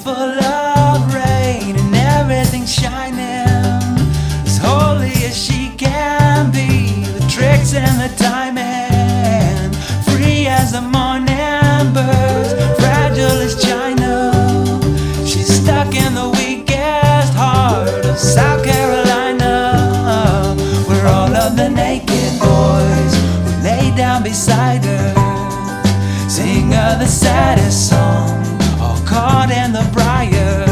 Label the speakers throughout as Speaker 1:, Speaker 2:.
Speaker 1: full of rain and everything's shining as holy as she can be. The tricks and the timing, free as the morning birds, fragile as China. She's stuck in the weakest heart of South Carolina, where all of the naked boys who lay down beside her sing her the saddest song, all caught in the briars.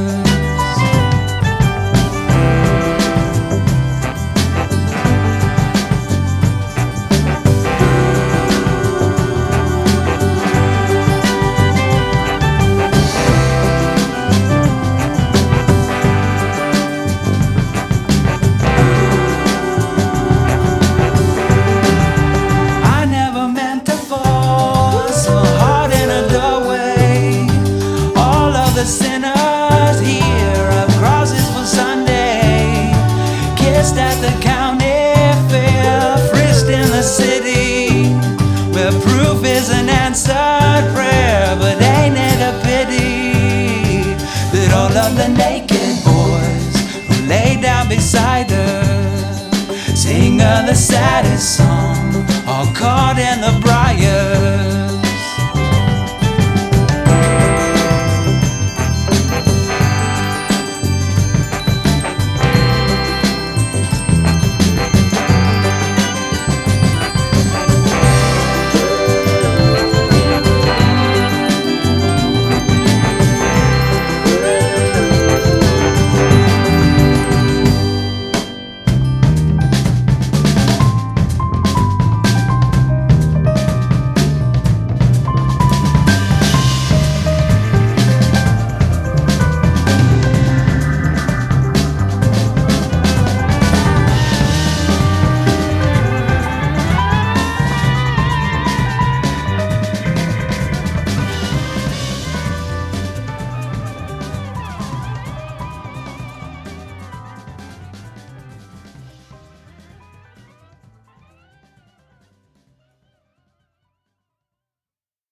Speaker 1: I never meant to fall so hard in a doorway. All of the sinners here have crosses for Sunday, kissed at the county fair, frisked in the city, where proof is an answered prayer. But ain't it a pity that all of the naked boys who lay down beside her sing her the saddest song, all caught in the briars.